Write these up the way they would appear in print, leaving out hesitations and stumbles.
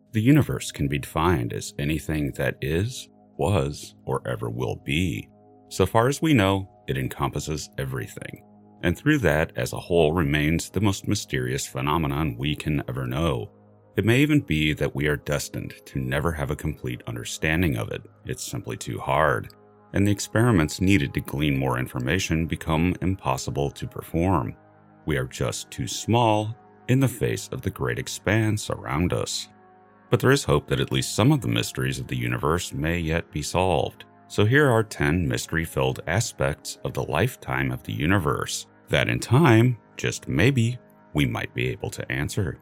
The universe can be defined as anything that is, was, or ever will be. So far as we know, it encompasses everything, and through that as a whole remains the most mysterious phenomenon we can ever know. It may even be that we are destined to never have a complete understanding of it. It's simply too hard, and the experiments needed to glean more information become impossible to perform. We are just too small in the face of the great expanse around us. But there is hope that at least some of the mysteries of the universe may yet be solved. So here are 10 mystery-filled aspects of the lifetime of the universe that in time, just maybe, we might be able to answer.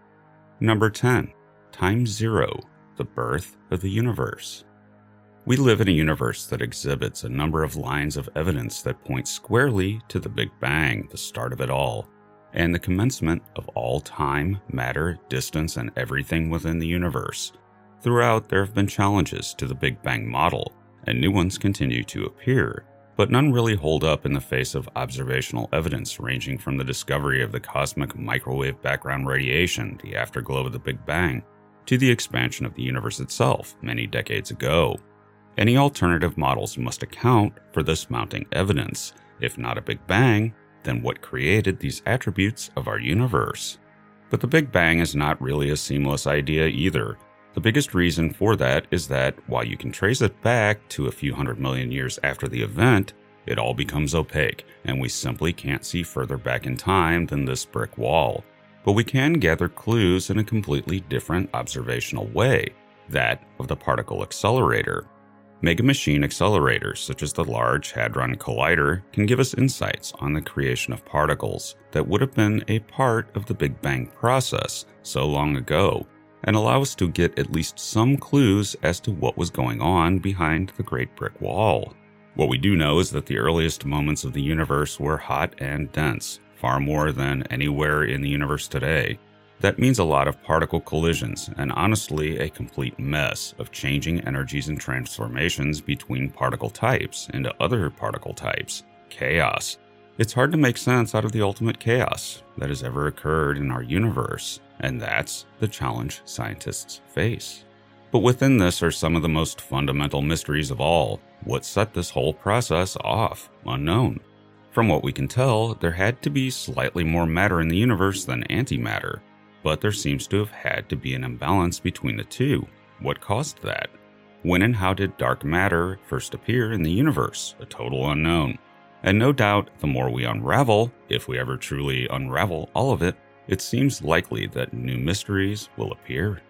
Number 10. Time Zero, the birth of the universe. We live in a universe that exhibits a number of lines of evidence that point squarely to the Big Bang, the start of it all, and the commencement of all time, matter, distance, and everything within the universe. Throughout, there have been challenges to the Big Bang model, and new ones continue to appear, but none really hold up in the face of observational evidence ranging from the discovery of the cosmic microwave background radiation, the afterglow of the Big Bang, to the expansion of the universe itself many decades ago. Any alternative models must account for this mounting evidence. If not a Big Bang, then what created these attributes of our universe? But the Big Bang is not really a seamless idea either. The biggest reason for that is that while you can trace it back to a few 100 million years after the event, it all becomes opaque, and we simply can't see further back in time than this brick wall. But we can gather clues in a completely different observational way, that of the particle accelerator. Mega-machine accelerators, such as the Large Hadron Collider, can give us insights on the creation of particles that would have been a part of the Big Bang process so long ago, and allow us to get at least some clues as to what was going on behind the Great Brick Wall. What we do know is that the earliest moments of the universe were hot and dense, far more than anywhere in the universe today. That means a lot of particle collisions, and honestly a complete mess of changing energies and transformations between particle types into other particle types. Chaos. It's hard to make sense out of the ultimate chaos that has ever occurred in our universe, and that's the challenge scientists face. But within this are some of the most fundamental mysteries of all. What set this whole process off? Unknown. From what we can tell, there had to be slightly more matter in the universe than antimatter. But there seems to have had to be an imbalance between the two. What caused that? When and how did dark matter first appear in the universe? A total unknown. And no doubt, the more we unravel, if we ever truly unravel all of it, it seems likely that new mysteries will appear.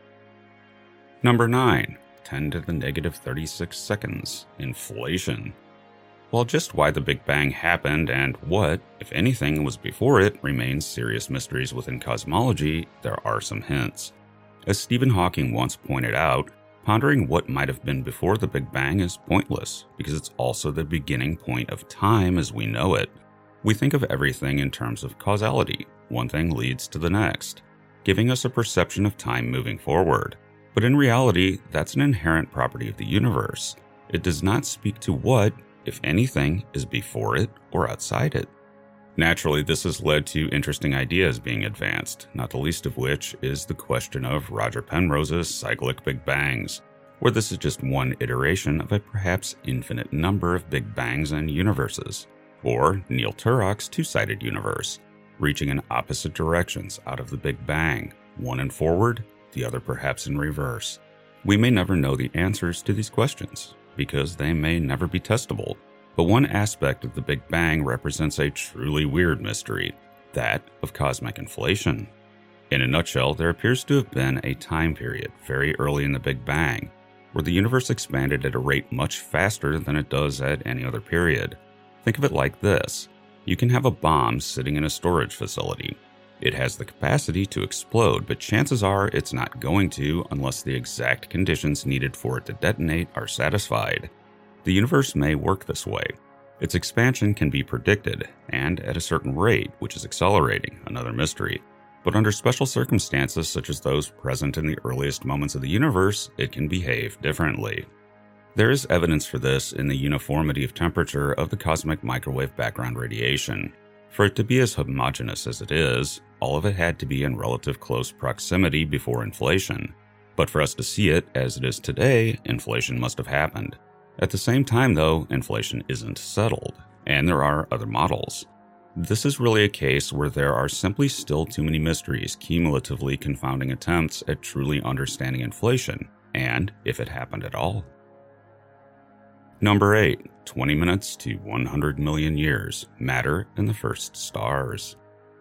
Number 9. 10 to the negative 36 seconds. Inflation. While just why the Big Bang happened and what, if anything, was before it remains serious mysteries within cosmology, there are some hints. As Stephen Hawking once pointed out, pondering what might have been before the Big Bang is pointless, because it's also the beginning point of time as we know it. We think of everything in terms of causality. One thing leads to the next, giving us a perception of time moving forward. But in reality, that's an inherent property of the universe. It does not speak to what, if anything, is before it or outside it. Naturally, this has led to interesting ideas being advanced, not the least of which is the question of Roger Penrose's cyclic Big Bangs, where this is just one iteration of a perhaps infinite number of Big Bangs and universes, or Neil Turok's two-sided universe, reaching in opposite directions out of the Big Bang, one in forward, the other perhaps in reverse. We may never know the answers to these questions, because they may never be testable, but one aspect of the Big Bang represents a truly weird mystery, that of cosmic inflation. In a nutshell, there appears to have been a time period very early in the Big Bang, where the universe expanded at a rate much faster than it does at any other period. Think of it like this. You can have a bomb sitting in a storage facility. It has the capacity to explode, but chances are it's not going to unless the exact conditions needed for it to detonate are satisfied. The universe may work this way. Its expansion can be predicted, and at a certain rate, which is accelerating, another mystery. But under special circumstances such as those present in the earliest moments of the universe, it can behave differently. There is evidence for this in the uniformity of temperature of the cosmic microwave background radiation. For it to be as homogeneous as it is, all of it had to be in relative close proximity before inflation. But for us to see it as it is today, inflation must have happened. At the same time, though, inflation isn't settled, and there are other models. This is really a case where there are simply still too many mysteries cumulatively confounding attempts at truly understanding inflation, and if it happened at all. Number 8. 20 minutes to 100 million years. Matter and the first stars.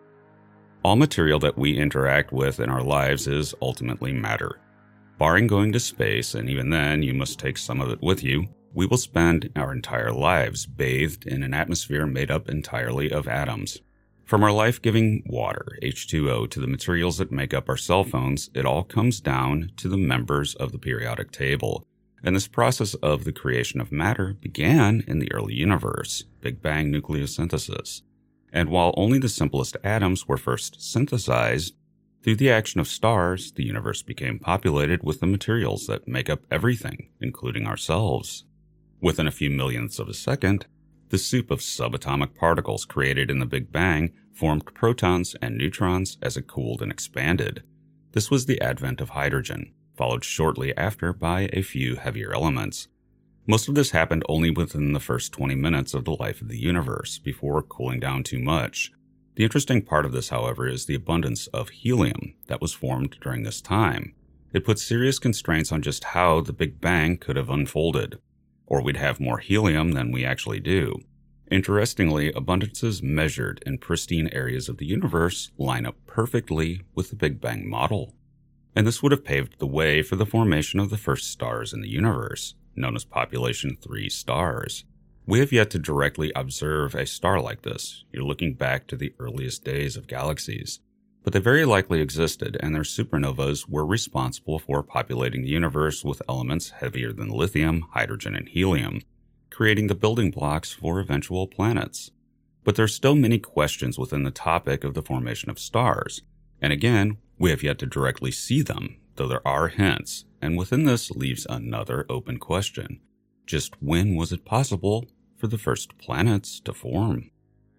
All material that we interact with in our lives is ultimately matter. Barring going to space, and even then you must take some of it with you, we will spend our entire lives bathed in an atmosphere made up entirely of atoms. From our life-giving water, H2O, to the materials that make up our cell phones, it all comes down to the members of the periodic table. And this process of the creation of matter began in the early universe, Big Bang nucleosynthesis. And while only the simplest atoms were first synthesized, through the action of stars, the universe became populated with the materials that make up everything, including ourselves. Within a few millionths of a second, the soup of subatomic particles created in the Big Bang formed protons and neutrons as it cooled and expanded. This was the advent of hydrogen, followed shortly after by a few heavier elements. Most of this happened only within the first 20 minutes of the life of the universe, before cooling down too much. The interesting part of this, however, is the abundance of helium that was formed during this time. It puts serious constraints on just how the Big Bang could have unfolded, or we'd have more helium than we actually do. Interestingly, abundances measured in pristine areas of the universe line up perfectly with the Big Bang model. And this would have paved the way for the formation of the first stars in the universe, known as Population 3 stars. We have yet to directly observe a star like this. You're looking back to the earliest days of galaxies. But they very likely existed, and their supernovas were responsible for populating the universe with elements heavier than lithium, hydrogen, and helium, creating the building blocks for eventual planets. But there are still many questions within the topic of the formation of stars. And again, we have yet to directly see them, though there are hints, and within this leaves another open question. Just when was it possible for the first planets to form?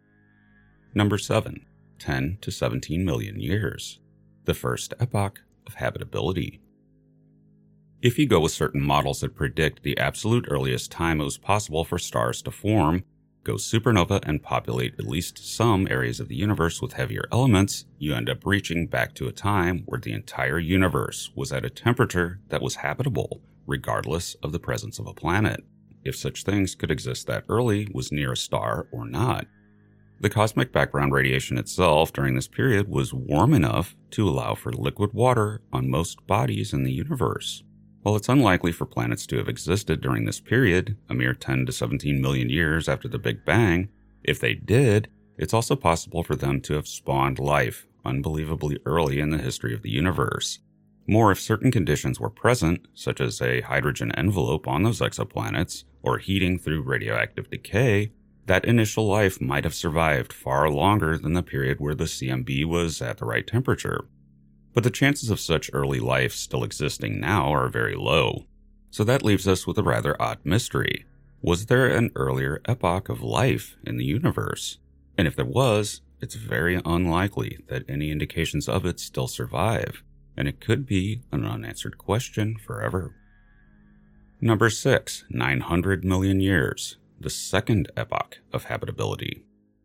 Number 7. 10 to 17 million years. The first epoch of habitability. If you go with certain models that predict the absolute earliest time it was possible for stars to form, go supernova and populate at least some areas of the universe with heavier elements, you end up reaching back to a time where the entire universe was at a temperature that was habitable, regardless of the presence of a planet, if such things could exist that early was near a star or not. The cosmic background radiation itself during this period was warm enough to allow for liquid water on most bodies in the universe. While it's unlikely for planets to have existed during this period, a mere 10 to 17 million years after the Big Bang, if they did, it's also possible for them to have spawned life unbelievably early in the history of the universe. More, if certain conditions were present, such as a hydrogen envelope on those exoplanets, or heating through radioactive decay, that initial life might have survived far longer than the period where the CMB was at the right temperature. But the chances of such early life still existing now are very low. So that leaves us with a rather odd mystery. Was there an earlier epoch of life in the universe? And if there was, it's very unlikely that any indications of it still survive, and it could be an unanswered question forever. Number 6, 900 million years. The second epoch of habitability.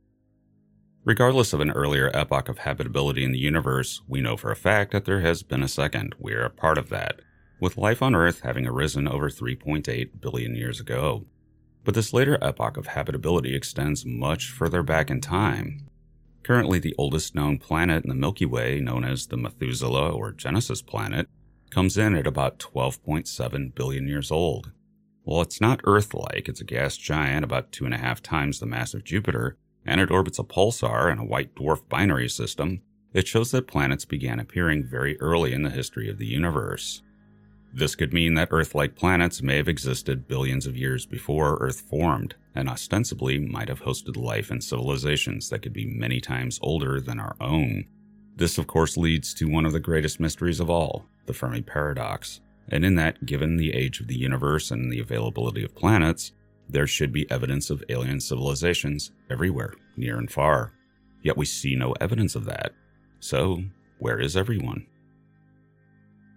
Regardless of an earlier epoch of habitability in the universe, we know for a fact that there has been a second. We are a part of that, with life on Earth having arisen over 3.8 billion years ago. But this later epoch of habitability extends much further back in time. Currently, the oldest known planet in the Milky Way, known as the Methuselah or Genesis planet, comes in at about 12.7 billion years old. While it's not Earth-like, it's a gas giant about 2.5 times the mass of Jupiter, and it orbits a pulsar and a white dwarf binary system, it shows that planets began appearing very early in the history of the universe. This could mean that Earth-like planets may have existed billions of years before Earth formed, and ostensibly might have hosted life and civilizations that could be many times older than our own. This, of course, leads to one of the greatest mysteries of all, the Fermi paradox. And in that, given the age of the universe and the availability of planets, there should be evidence of alien civilizations everywhere, near and far. Yet we see no evidence of that. So, where is everyone?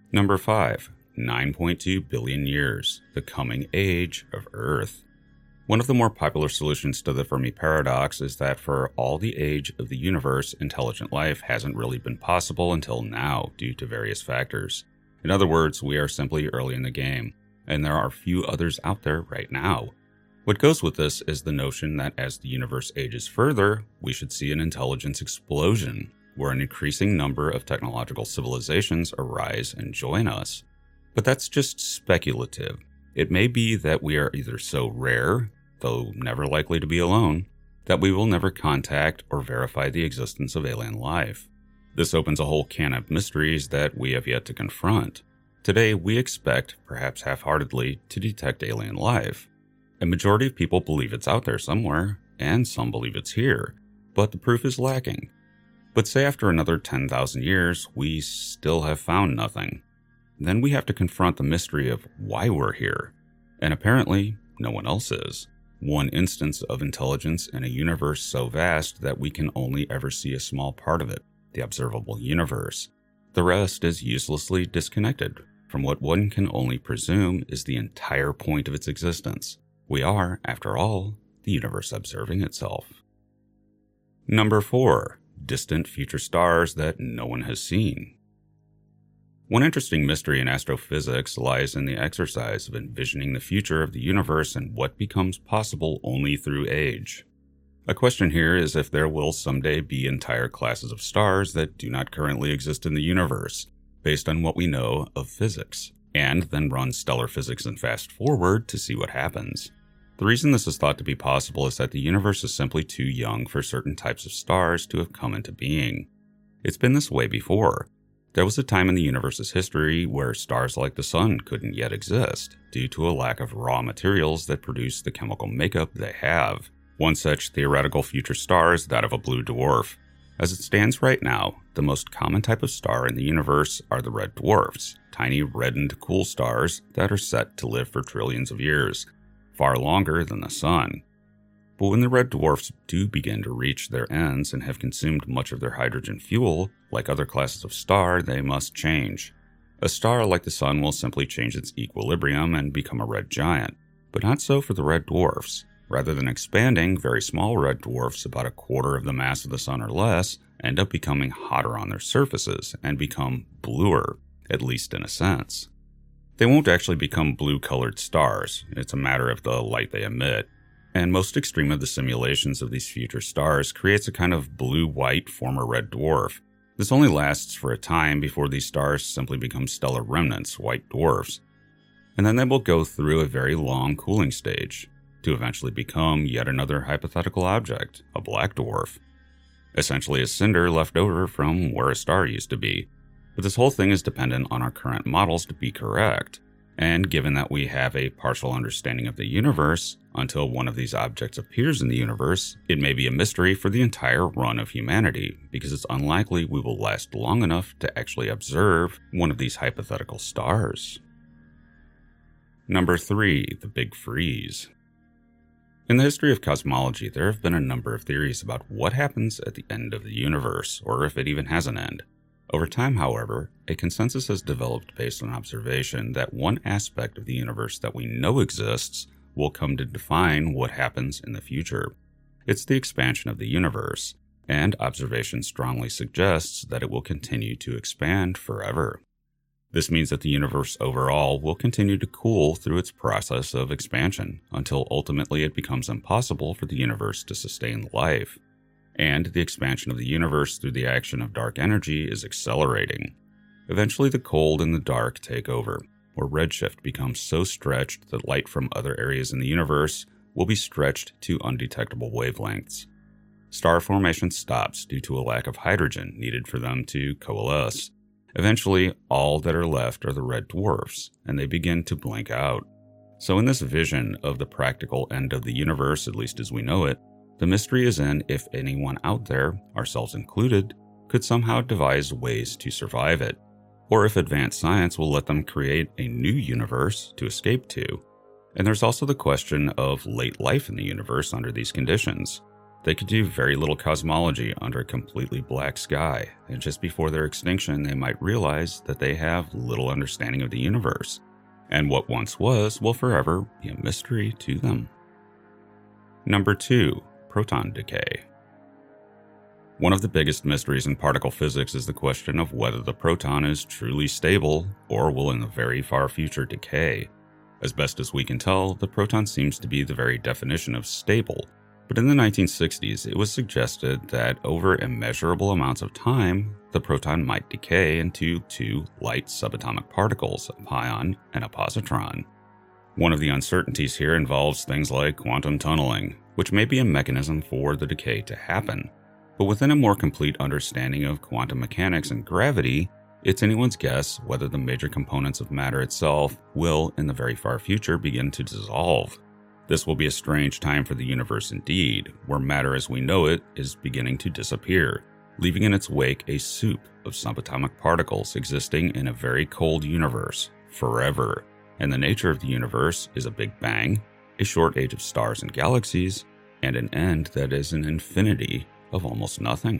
Number 5. 9.2 billion years, the coming age of Earth. One of the more popular solutions to the Fermi paradox is that for all the age of the universe, intelligent life hasn't really been possible until now due to various factors. In other words, we are simply early in the game, and there are few others out there right now. What goes with this is the notion that as the universe ages further, we should see an intelligence explosion, where an increasing number of technological civilizations arise and join us. But that's just speculative. It may be that we are either so rare, though never likely to be alone, that we will never contact or verify the existence of alien life. This opens a whole can of mysteries that we have yet to confront. Today, we expect, perhaps half-heartedly, to detect alien life. A majority of people believe it's out there somewhere, and some believe it's here, but the proof is lacking. But say after another 10,000 years, we still have found nothing. Then we have to confront the mystery of why we're here. And apparently, no one else is. One instance of intelligence in a universe so vast that we can only ever see a small part of it, the observable universe. The rest is uselessly disconnected from what one can only presume is the entire point of its existence. We are, after all, the universe observing itself. Number 4. Distant future stars that no one has seen. One interesting mystery in astrophysics lies in the exercise of envisioning the future of the universe and what becomes possible only through age. A question here is if there will someday be entire classes of stars that do not currently exist in the universe, based on what we know of physics, and then run stellar physics and fast forward to see what happens. The reason this is thought to be possible is that the universe is simply too young for certain types of stars to have come into being. It's been this way before. There was a time in the universe's history where stars like the sun couldn't yet exist, due to a lack of raw materials that produce the chemical makeup they have. One such theoretical future star is that of a blue dwarf. As it stands right now, the most common type of star in the universe are the red dwarfs, tiny reddened cool stars that are set to live for trillions of years, far longer than the sun. But when the red dwarfs do begin to reach their ends and have consumed much of their hydrogen fuel, like other classes of star, they must change. A star like the sun will simply change its equilibrium and become a red giant, but not so for the red dwarfs. Rather than expanding, very small red dwarfs, about a quarter of the mass of the sun or less, end up becoming hotter on their surfaces and become bluer, at least in a sense. They won't actually become blue-colored stars, it's a matter of the light they emit. And most extreme of the simulations of these future stars creates a kind of blue-white former red dwarf. This only lasts for a time before these stars simply become stellar remnants, white dwarfs. And then they will go through a very long cooling stage, to eventually become yet another hypothetical object, a black dwarf. Essentially a cinder left over from where a star used to be. But this whole thing is dependent on our current models to be correct. And given that we have a partial understanding of the universe, until one of these objects appears in the universe, it may be a mystery for the entire run of humanity, because it's unlikely we will last long enough to actually observe one of these hypothetical stars. Number 3. The Big Freeze. In the history of cosmology, there have been a number of theories about what happens at the end of the universe, or if it even has an end. Over time, however, a consensus has developed based on observation that one aspect of the universe that we know exists will come to define what happens in the future. It's the expansion of the universe, and observation strongly suggests that it will continue to expand forever. This means that the universe overall will continue to cool through its process of expansion, until ultimately it becomes impossible for the universe to sustain life. And the expansion of the universe through the action of dark energy is accelerating. Eventually the cold and the dark take over, where redshift becomes so stretched that light from other areas in the universe will be stretched to undetectable wavelengths. Star formation stops due to a lack of hydrogen needed for them to coalesce. Eventually, all that are left are the red dwarfs, and they begin to blink out. So in this vision of the practical end of the universe, at least as we know it, the mystery is in if anyone out there, ourselves included, could somehow devise ways to survive it, or if advanced science will let them create a new universe to escape to. And there's also the question of late life in the universe under these conditions. They could do very little cosmology under a completely black sky, and just before their extinction, they might realize that they have little understanding of the universe, and what once was will forever be a mystery to them. Number 2. Proton decay. One of the biggest mysteries in particle physics is the question of whether the proton is truly stable or will in the very far future decay. As best as we can tell, the proton seems to be the very definition of stable, but in the 1960s it was suggested that over immeasurable amounts of time, the proton might decay into two light subatomic particles, a pion and a positron. One of the uncertainties here involves things like quantum tunneling, which may be a mechanism for the decay to happen. But within a more complete understanding of quantum mechanics and gravity, it's anyone's guess whether the major components of matter itself will, in the very far future, begin to dissolve. This will be a strange time for the universe indeed, where matter as we know it is beginning to disappear, leaving in its wake a soup of subatomic particles existing in a very cold universe, forever. And the nature of the universe is a Big Bang, a short age of stars and galaxies, and an end that is an infinity of almost nothing.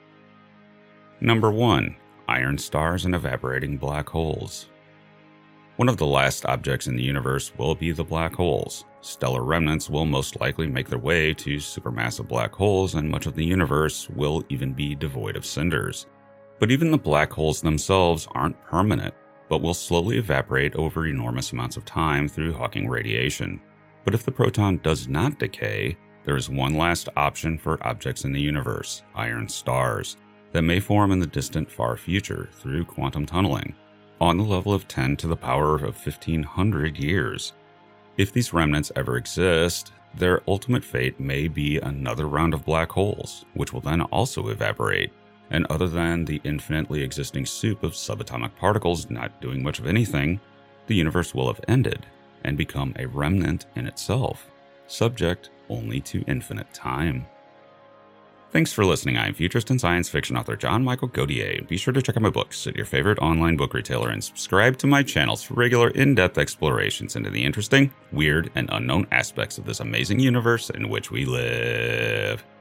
Number 1. Iron stars and evaporating black holes. One of the last objects in the universe will be the black holes. Stellar remnants will most likely make their way to supermassive black holes, and much of the universe will even be devoid of cinders. But even the black holes themselves aren't permanent, but will slowly evaporate over enormous amounts of time through Hawking radiation. But if the proton does not decay, there is one last option for objects in the universe, iron stars, that may form in the distant far future through quantum tunneling, on the level of 10 to the power of 1500 years. If these remnants ever exist, their ultimate fate may be another round of black holes, which will then also evaporate, and other than the infinitely existing soup of subatomic particles not doing much of anything, the universe will have ended and become a remnant in itself, subject only to infinite time. Thanks for listening. I am futurist and science fiction author John Michael Godier. Be sure to check out my books at your favorite online book retailer and subscribe to my channels for regular in-depth explorations into the interesting, weird, and unknown aspects of this amazing universe in which we live.